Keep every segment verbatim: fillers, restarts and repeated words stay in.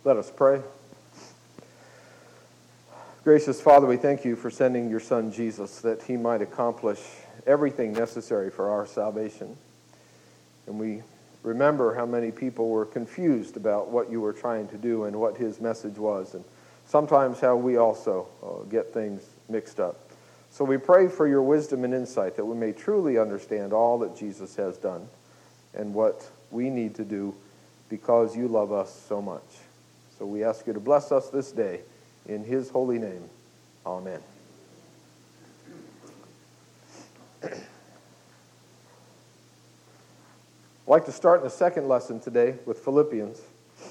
Let us pray. Gracious Father, we thank you for sending your Son Jesus that he might accomplish everything necessary for our salvation. And we remember how many people were confused about what you were trying to do and what his message was, and sometimes how we also uh, get things mixed up. So we pray for your wisdom and insight that we may truly understand all that Jesus has done and what we need to do because you love us so much. So we ask you to bless us this day in his holy name. Amen. I'd like to start in the second lesson today with Philippians.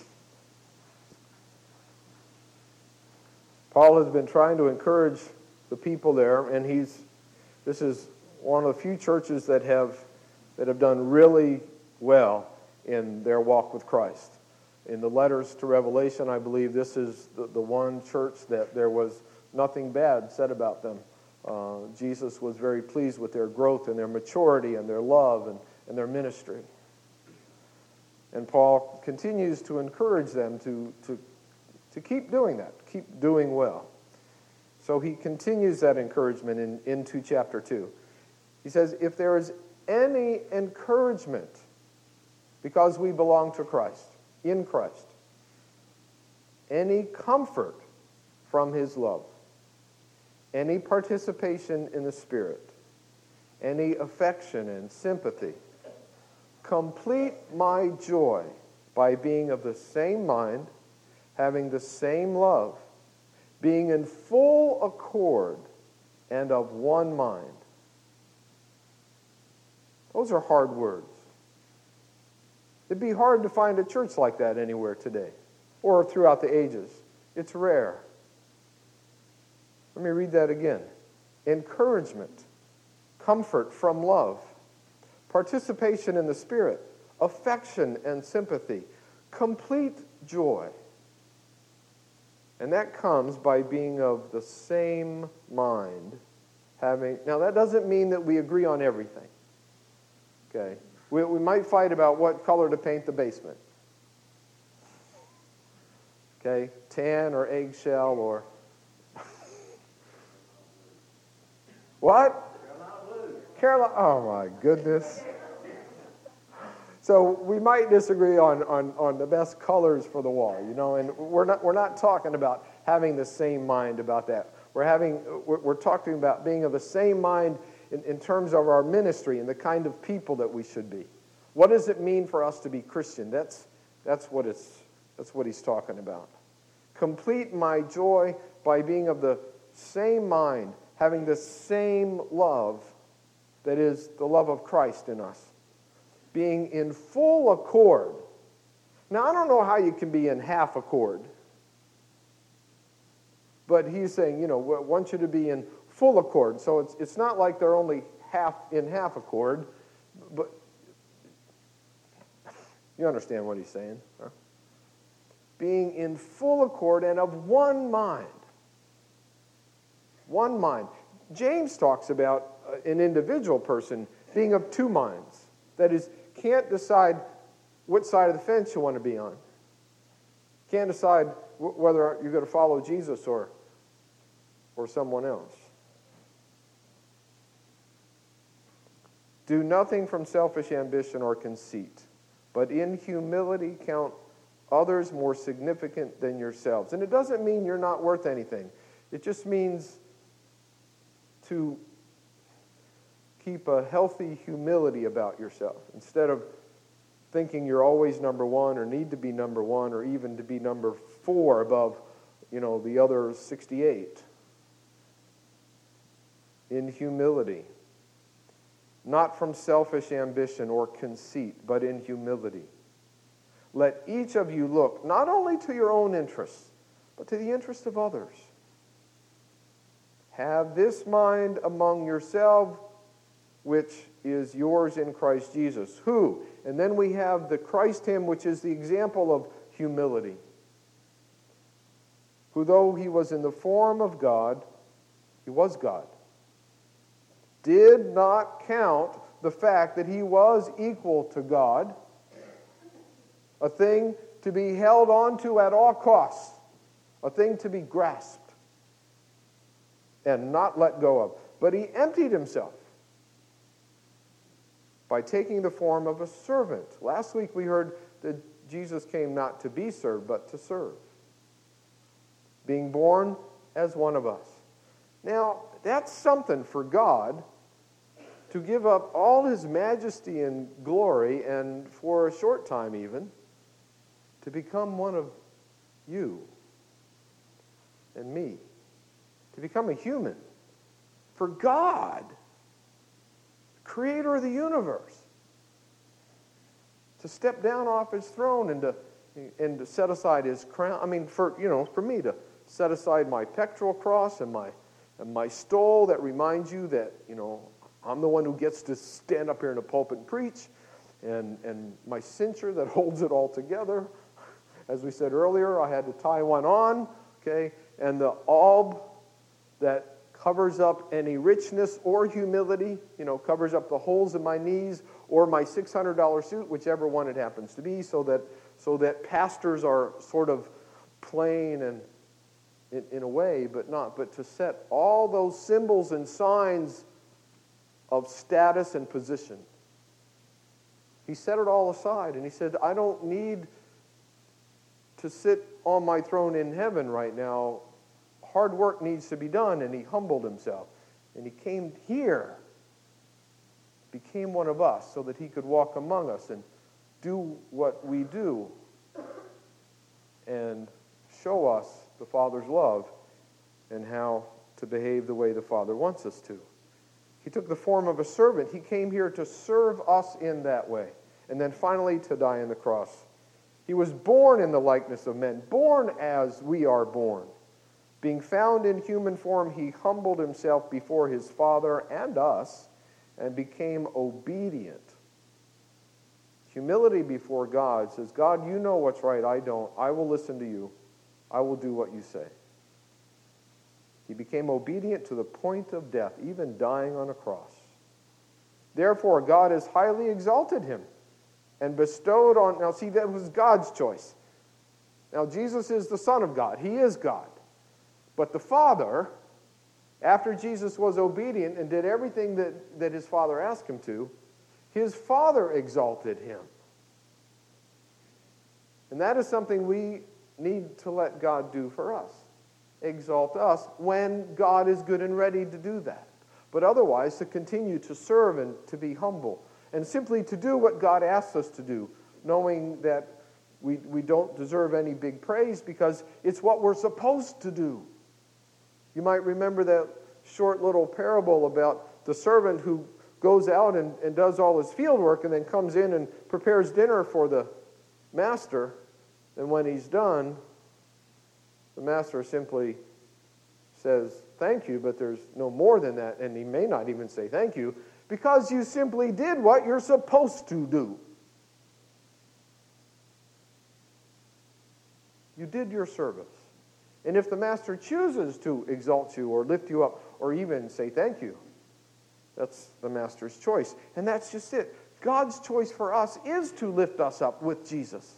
Paul has been trying to encourage the people there, and he's this is one of the few churches that have that have done really well in their walk with Christ. In the letters to Revelation, I believe this is the, the one church that there was nothing bad said about them. Uh, Jesus was very pleased with their growth and their maturity and their love and, and their ministry. And Paul continues to encourage them to, to, to keep doing that, keep doing well. So he continues that encouragement in, into chapter two. He says, if there is any encouragement because we belong to Christ, in Christ, any comfort from his love, any participation in the Spirit, any affection and sympathy, complete my joy by being of the same mind, having the same love, being in full accord and of one mind. Those are hard words. It'd be hard to find a church like that anywhere today or throughout the ages. It's rare. Let me read that again. Encouragement, comfort from love, participation in the Spirit, affection and sympathy, complete joy. And that comes by being of the same mind, having... Now, that doesn't mean that we agree on everything. Okay? We, we might fight about what color to paint the basement. Okay? Tan or eggshell or... What? Carolina. Oh, my goodness. So we might disagree on, on, on the best colors for the wall, you know, and we're not we're not talking about having the same mind about that. We're having we're, we're talking about being of the same mind in, in terms of our ministry and the kind of people that we should be. What does it mean for us to be Christian? That's that's what it's that's what he's talking about. Complete my joy by being of the same mind, having the same love, that is the love of Christ in us. Being in full accord. Now, I don't know how you can be in half accord. But he's saying, you know, we want you to be in full accord. So it's it's not like they're only half in half accord. But you understand what he's saying, huh? Being in full accord and of one mind. One mind. James talks about an individual person being of two minds. That is, can't decide what side of the fence you want to be on. Can't decide w- whether you're going to follow Jesus or, or someone else. Do nothing from selfish ambition or conceit, but in humility count others more significant than yourselves. And it doesn't mean you're not worth anything. It just means to keep a healthy humility about yourself. Instead of thinking you're always number one or need to be number one or even to be number four above, you know, the other sixty-eight. In humility. Not from selfish ambition or conceit, but in humility. Let each of you look not only to your own interests, but to the interest of others. Have this mind among yourselves, which is yours in Christ Jesus. Who? And then we have the Christ hymn, which is the example of humility. Who, though he was in the form of God, he was God, did not count the fact that he was equal to God a thing to be held onto at all costs, a thing to be grasped and not let go of. But he emptied himself by taking the form of a servant. Last week we heard that Jesus came not to be served, but to serve, being born as one of us. Now, that's something for God to give up all his majesty and glory, and for a short time even, to become one of you and me, to become a human. For God, creator of the universe, to step down off his throne and to, and to set aside his crown. I mean, for, you know, for me to set aside my pectoral cross and my, and my stole that reminds you that, you know, I'm the one who gets to stand up here in the pulpit and preach, and, and my cincher that holds it all together. As we said earlier, I had to tie one on, okay, and the alb that covers up any richness or humility, you know, covers up the holes in my knees, or my six hundred dollars suit, whichever one it happens to be, so that so that pastors are sort of plain and in, in a way, but not, but to set all those symbols and signs of status and position. He set it all aside, and he said, I don't need to sit on my throne in heaven right now. Hard work needs to be done, and he humbled himself. And he came here, became one of us, so that he could walk among us and do what we do and show us the Father's love and how to behave the way the Father wants us to. He took the form of a servant. He came here to serve us in that way. And then finally to die on the cross. He was born in the likeness of men, born as we are born. Being found in human form, he humbled himself before his Father and us and became obedient. Humility before God says, God, you know what's right, I don't. I will listen to you. I will do what you say. He became obedient to the point of death, even dying on a cross. Therefore, God has highly exalted him and bestowed on... Now, see, that was God's choice. Now, Jesus is the Son of God. He is God. But the Father, after Jesus was obedient and did everything that, that his Father asked him to, his Father exalted him. And that is something we need to let God do for us. Exalt us when God is good and ready to do that. But otherwise, to continue to serve and to be humble. And simply to do what God asks us to do, knowing that we, we don't deserve any big praise because it's what we're supposed to do. You might remember that short little parable about the servant who goes out and, and does all his field work and then comes in and prepares dinner for the master. And when he's done, the master simply says, thank you, but there's no more than that. And he may not even say thank you because you simply did what you're supposed to do. You did your service. And if the master chooses to exalt you or lift you up or even say thank you, that's the master's choice. And that's just it. God's choice for us is to lift us up with Jesus,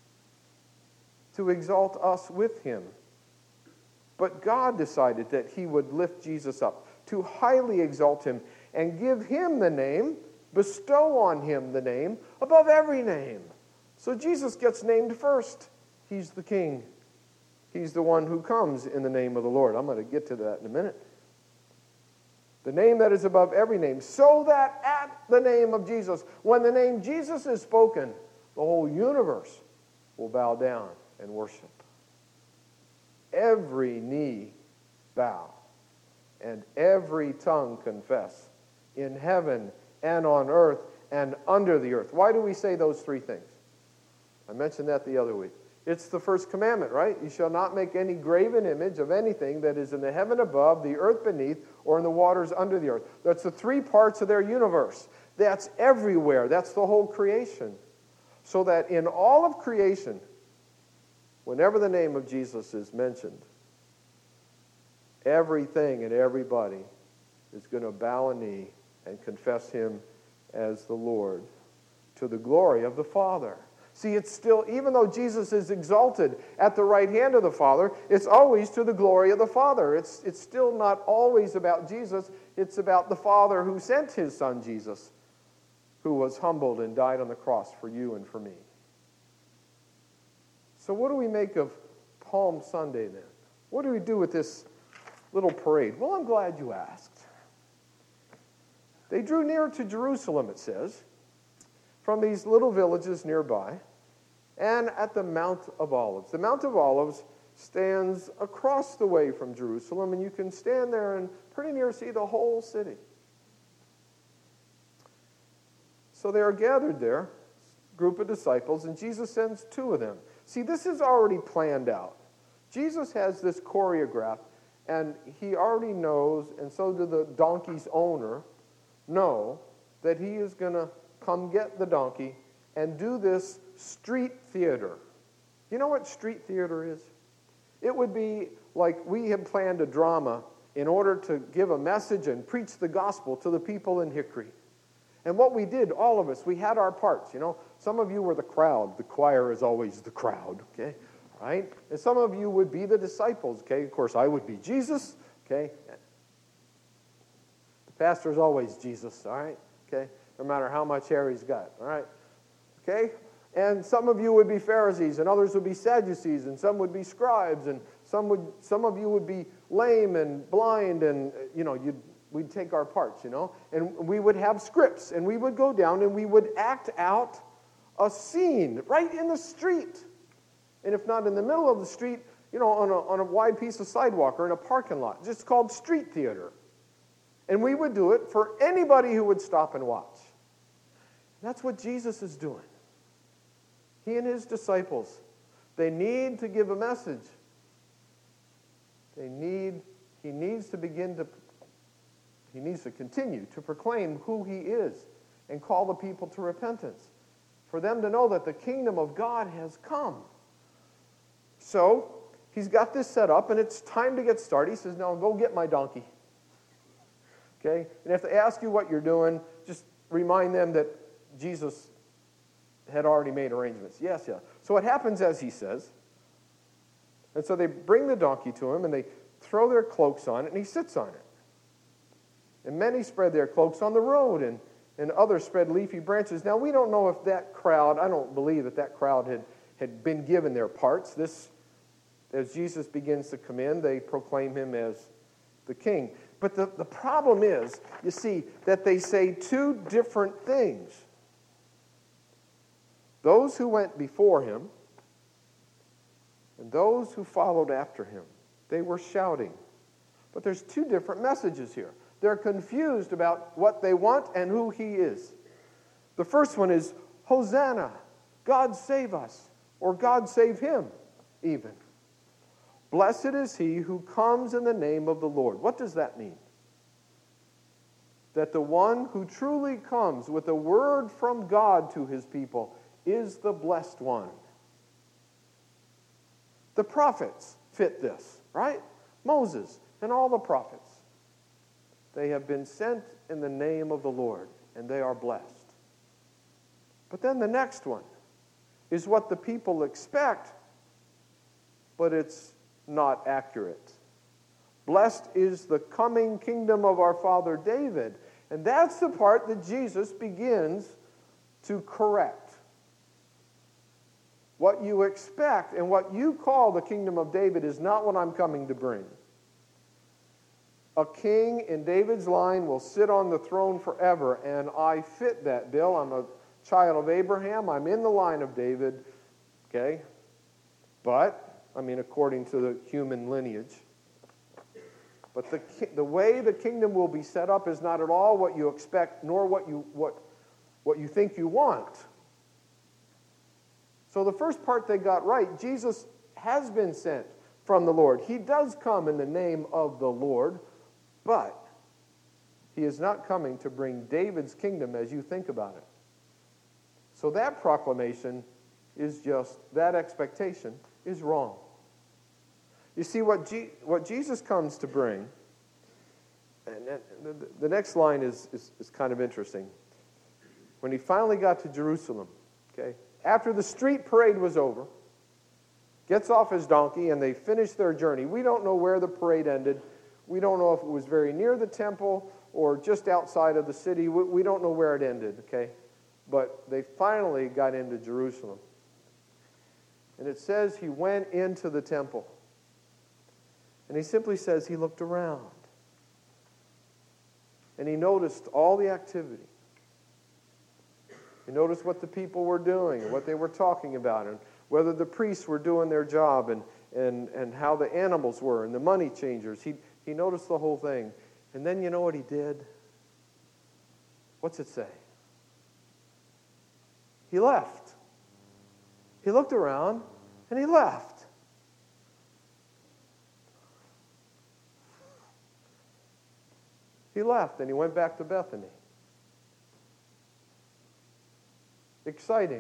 to exalt us with him. But God decided that he would lift Jesus up, to highly exalt him and give him the name, bestow on him the name above every name. So Jesus gets named first. He's the King. He's the one who comes in the name of the Lord. I'm going to get to that in a minute. The name that is above every name, so that at the name of Jesus, when the name Jesus is spoken, the whole universe will bow down and worship. Every knee bow and every tongue confess in heaven and on earth and under the earth. Why do we say those three things? I mentioned that the other week. It's the first commandment, right? You shall not make any graven image of anything that is in the heaven above, the earth beneath, or in the waters under the earth. That's the three parts of their universe. That's everywhere. That's the whole creation. So that in all of creation, whenever the name of Jesus is mentioned, everything and everybody is going to bow a knee and confess him as the Lord to the glory of the Father. See, it's still, even though Jesus is exalted at the right hand of the Father, it's always to the glory of the Father. It's, it's still not always about Jesus. It's about the Father who sent his Son, Jesus, who was humbled and died on the cross for you and for me. So what do we make of Palm Sunday then? What do we do with this little parade? Well, I'm glad you asked. They drew near to Jerusalem, it says, from these little villages nearby, and at the Mount of Olives. The Mount of Olives stands across the way from Jerusalem, and you can stand there and pretty near see the whole city. So they are gathered there, group of disciples, and Jesus sends two of them. See, this is already planned out. Jesus has this choreographed, and he already knows, and so do the donkey's owner, know that he is going to come get the donkey and do this street theater. You know what street theater is? It would be like we have planned a drama in order to give a message and preach the gospel to the people in Hickory. And what we did, all of us, we had our parts, you know. Some of you were the crowd. The choir is always the crowd, okay? Right? And some of you would be the disciples, okay? Of course, I would be Jesus, okay? The pastor is always Jesus, all right? Okay? No matter how much hair he's got, all right? Okay? And some of you would be Pharisees, and others would be Sadducees, and some would be scribes, and some would, some of you would be lame and blind, and, you know, you'd, we'd take our parts, you know? And we would have scripts, and we would go down, and we would act out a scene right in the street. And if not in the middle of the street, you know, on a, on a wide piece of sidewalk or in a parking lot. It's called street theater. And we would do it for anybody who would stop and watch. That's what Jesus is doing. He and his disciples, they need to give a message. They need, he needs to begin to, he needs to continue to proclaim who he is and call the people to repentance. For them to know that the kingdom of God has come. So, he's got this set up, and it's time to get started. He says, now go get my donkey. Okay? And if they ask you what you're doing, just remind them that Jesus had already made arrangements. Yes, yeah. So what happens as he says, and so they bring the donkey to him, and they throw their cloaks on it, and he sits on it. And many spread their cloaks on the road, and, and others spread leafy branches. Now, we don't know if that crowd, I don't believe that that crowd had, had been given their parts. This, as Jesus begins to come in, they proclaim him as the king. But the, the problem is, you see, that they say two different things. Those who went before him and those who followed after him, they were shouting. But there's two different messages here. They're confused about what they want and who he is. The first one is, Hosanna, God save us, or God save him, even. Blessed is he who comes in the name of the Lord. What does that mean? That the one who truly comes with a word from God to his people is the blessed one. The prophets fit this, right? Moses and all the prophets. They have been sent in the name of the Lord, and they are blessed. But then the next one is what the people expect, but it's not accurate. Blessed is the coming kingdom of our father David. And that's the part that Jesus begins to correct. What you expect and what you call the kingdom of David is not what I'm coming to bring. A king in David's line will sit on the throne forever, and I fit that bill. I'm a child of Abraham. I'm in the line of David. Okay? But, I mean, according to the human lineage. But the, the way the kingdom will be set up is not at all what you expect, nor what you, what, what you think you want. So the first part they got right, Jesus has been sent from the Lord. He does come in the name of the Lord, but he is not coming to bring David's kingdom as you think about it. So that proclamation is just, that expectation is wrong. You see, what, G, what Jesus comes to bring, and the, the next line is, is, is kind of interesting. When he finally got to Jerusalem, okay, after the street parade was over, gets off his donkey, and they finish their journey. We don't know where the parade ended. We don't know if it was very near the temple or just outside of the city. We, we don't know where it ended, okay? But they finally got into Jerusalem. And it says he went into the temple. And he simply says he looked around. And he noticed all the activity. He noticed what the people were doing and what they were talking about and whether the priests were doing their job and, and, and how the animals were and the money changers. He, he noticed the whole thing. And then you know what he did? What's it say? He left. He looked around and he left. He left and he went back to Bethany. Exciting.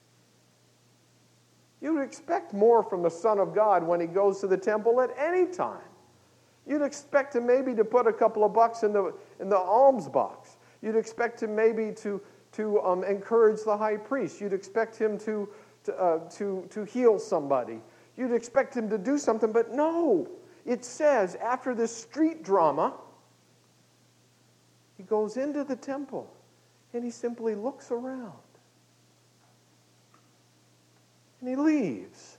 You'd expect more from the Son of God when he goes to the temple at any time. You'd expect him maybe to put a couple of bucks in the in the alms box. You'd expect him maybe to to um, encourage the high priest. You'd expect him to to, uh, to to heal somebody. You'd expect him to do something, but no. It says after this street drama, he goes into the temple and he simply looks around. And he leaves.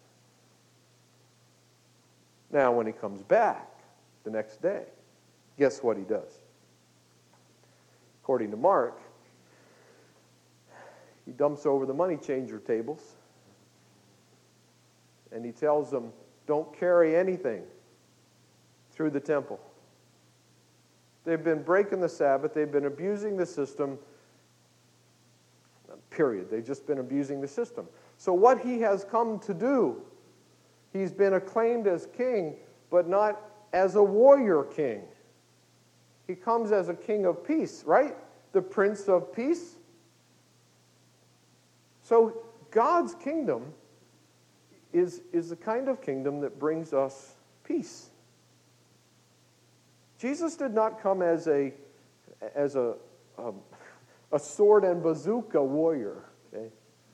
Now, when he comes back the next day, guess what he does? According to Mark, he dumps over the money changer tables and he tells them, don't carry anything through the temple. They've been breaking the Sabbath. They've been abusing the system. Period. They've just been abusing the system. So what he has come to do, he's been acclaimed as king, but not as a warrior king. He comes as a king of peace, right? The Prince of Peace. So God's kingdom is, is the kind of kingdom that brings us peace. Jesus did not come as a, as a, a, a sword and bazooka warrior, okay?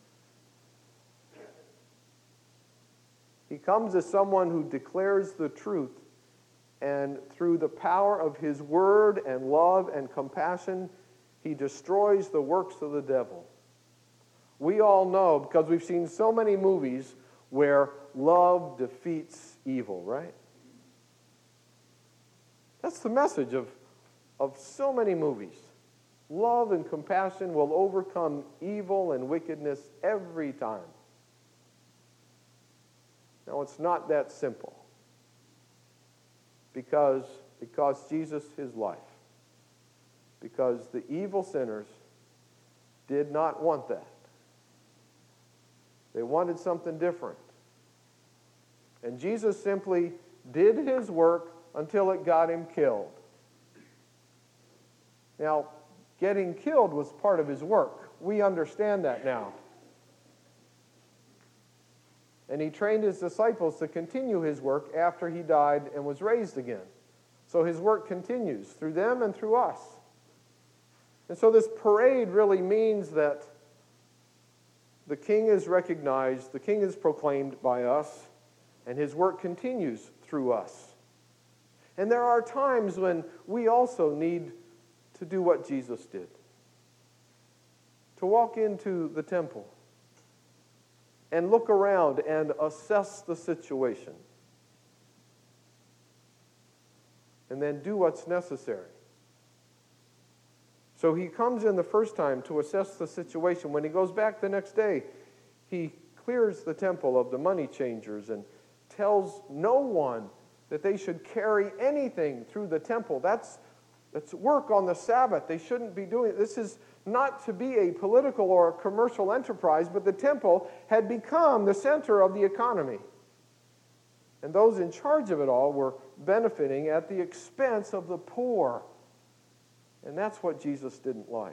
He comes as someone who declares the truth, and through the power of his word and love and compassion, he destroys the works of the devil. We all know, because we've seen so many movies where love defeats evil, right? That's the message of, of so many movies. Love and compassion will overcome evil and wickedness every time. Now, it's not that simple. Because it cost Jesus his life. Because the evil sinners did not want that. They wanted something different. And Jesus simply did his work until it got him killed. Now, getting killed was part of his work. We understand that now. And he trained his disciples to continue his work after he died and was raised again. So his work continues through them and through us. And so this parade really means that the king is recognized, the king is proclaimed by us, and his work continues through us. And there are times when we also need to do what Jesus did. To walk into the temple and look around and assess the situation. And then do what's necessary. So he comes in the first time to assess the situation. When he goes back the next day, he clears the temple of the money changers and tells no one that they should carry anything through the temple. That's, that's work on the Sabbath. They shouldn't be doing it. This is not to be a political or a commercial enterprise, but the temple had become the center of the economy. And those in charge of it all were benefiting at the expense of the poor. And that's what Jesus didn't like.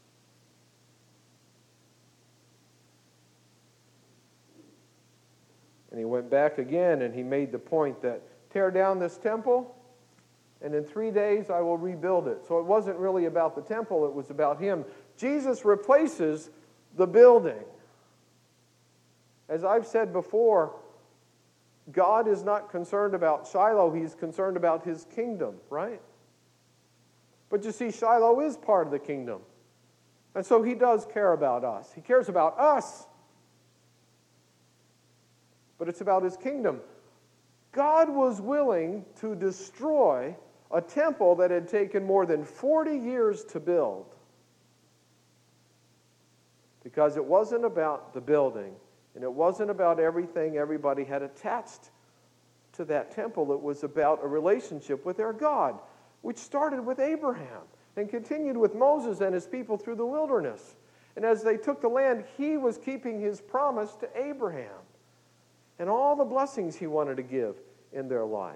And he went back again and he made the point that tear down this temple, and in three days I will rebuild it. So it wasn't really about the temple, it was about him. Jesus replaces the building. As I've said before, God is not concerned about Shiloh, He's concerned about His kingdom, right? But you see, Shiloh is part of the kingdom. And so He does care about us. He cares about us. But it's about His kingdom. God was willing to destroy a temple that had taken more than forty years to build. Because it wasn't about the building, and it wasn't about everything everybody had attached to that temple. It was about a relationship with their God, which started with Abraham and continued with Moses and his people through the wilderness. And as they took the land, He was keeping His promise to Abraham and all the blessings He wanted to give in their life.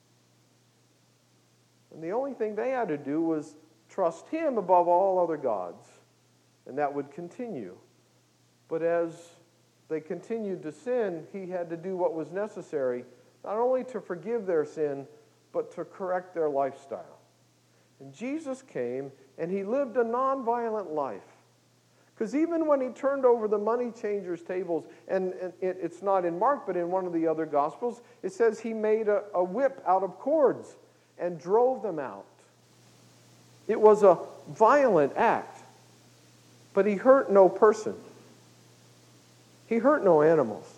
And the only thing they had to do was trust Him above all other gods. And that would continue. But as they continued to sin, He had to do what was necessary, not only to forgive their sin, but to correct their lifestyle. And Jesus came, and He lived a nonviolent life. Because even when He turned over the money changers' tables, and it's not in Mark, but in one of the other Gospels, it says He made a, a whip out of cords and drove them out. It was a violent act. But He hurt no person. He hurt no animals.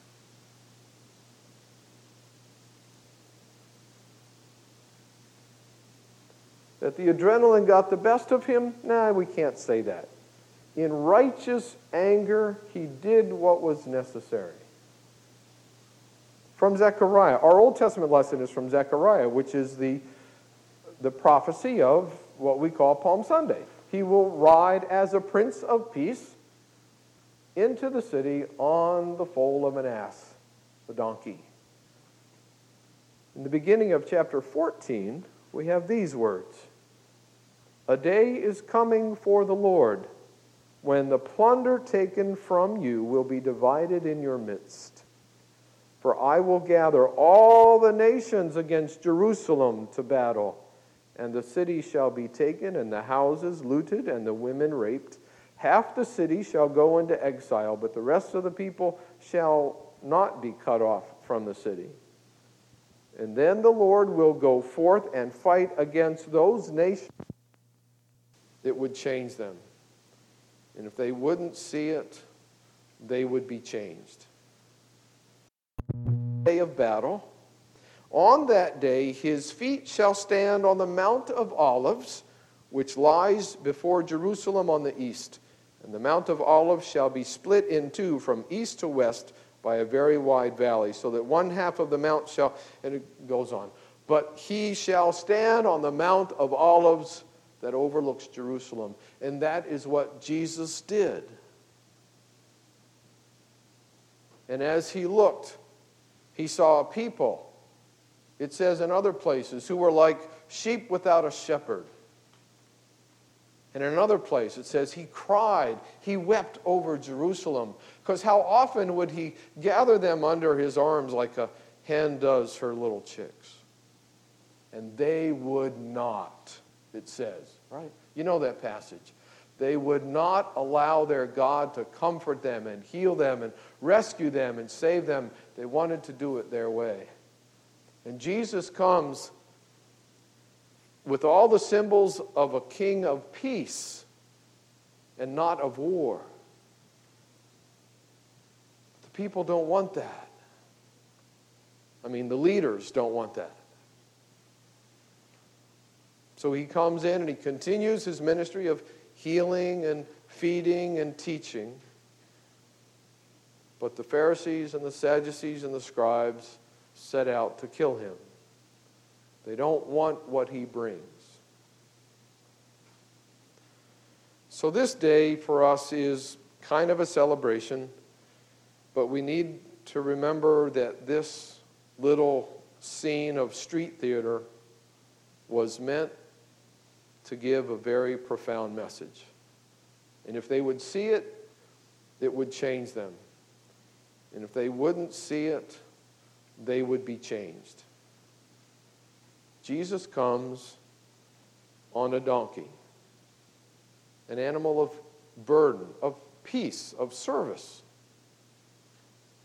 That the adrenaline got the best of Him? Nah, we can't say that. In righteous anger, He did what was necessary. From Zechariah. Our Old Testament lesson is from Zechariah, which is the, the prophecy of what we call Palm Sunday. He will ride as a Prince of Peace into the city on the foal of an ass, the donkey. In the beginning of chapter fourteen, we have these words. A day is coming for the Lord when the plunder taken from you will be divided in your midst. For I will gather all the nations against Jerusalem to battle. And the city shall be taken, and the houses looted, and the women raped. Half the city shall go into exile, but the rest of the people shall not be cut off from the city. And then the Lord will go forth and fight against those nations. It would change them. And if they wouldn't see it, they would be changed. Day of battle. On that day, His feet shall stand on the Mount of Olives, which lies before Jerusalem on the east. And the Mount of Olives shall be split in two from east to west by a very wide valley, so that one half of the mount shall, and it goes on. But He shall stand on the Mount of Olives that overlooks Jerusalem. And that is what Jesus did. And as He looked, He saw a people, it says in other places, who were like sheep without a shepherd. And in another place it says He cried, He wept over Jerusalem. Because how often would He gather them under His arms like a hen does her little chicks? And they would not, it says, right? You know that passage. They would not allow their God to comfort them and heal them and rescue them and save them. They wanted to do it their way. And Jesus comes with all the symbols of a king of peace and not of war. The people don't want that. I mean, the leaders don't want that. So He comes in and He continues His ministry of healing and feeding and teaching. But the Pharisees and the Sadducees and the scribes set out to kill Him. They don't want what He brings. So this day for us is kind of a celebration, but we need to remember that this little scene of street theater was meant to give a very profound message. And if they would see it, it would change them. And if they wouldn't see it, they would be changed. Jesus comes on a donkey, an animal of burden, of peace, of service.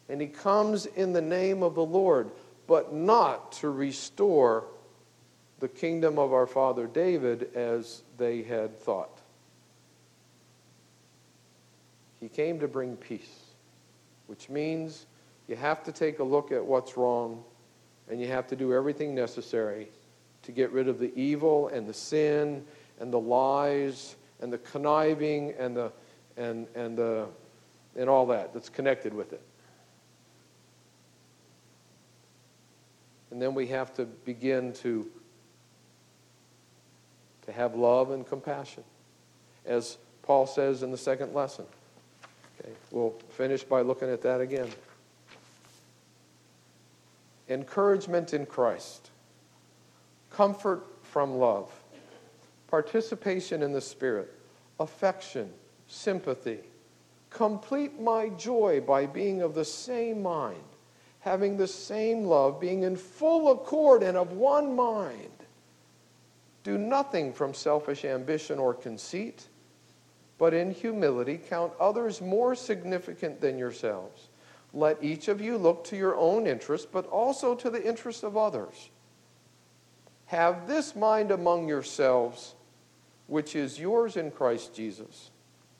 And he comes in the name of the Lord, but not to restore the kingdom of our father David as they had thought. He came to bring peace, which means you have to take a look at what's wrong, and you have to do everything necessary to get rid of the evil and the sin and the lies and the conniving and the and and the and all that that's connected with it. And then we have to begin to to have love and compassion, as Paul says in the second lesson. Okay, we'll finish by looking at that again. Encouragement in Christ, comfort from love, participation in the Spirit, affection, sympathy. Complete my joy by being of the same mind, having the same love, being in full accord and of one mind. Do nothing from selfish ambition or conceit, but in humility count others more significant than yourselves. Let each of you look to your own interest, but also to the interest of others. Have this mind among yourselves, which is yours in Christ Jesus.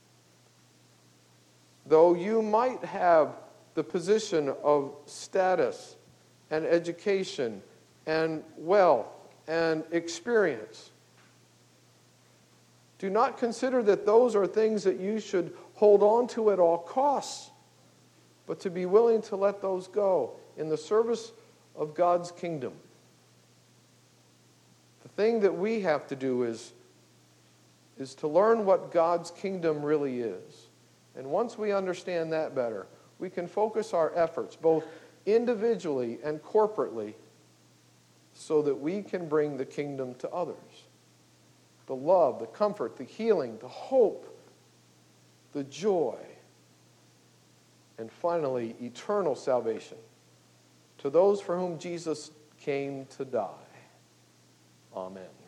Though you might have the position of status and education and wealth and experience, do not consider that those are things that you should hold on to at all costs, but to be willing to let those go in the service of God's kingdom. The thing that we have to do is, is to learn what God's kingdom really is. And once we understand that better, we can focus our efforts, both individually and corporately, so that we can bring the kingdom to others. The love, the comfort, the healing, the hope, the joy, and finally, eternal salvation to those for whom Jesus came to die. Amen.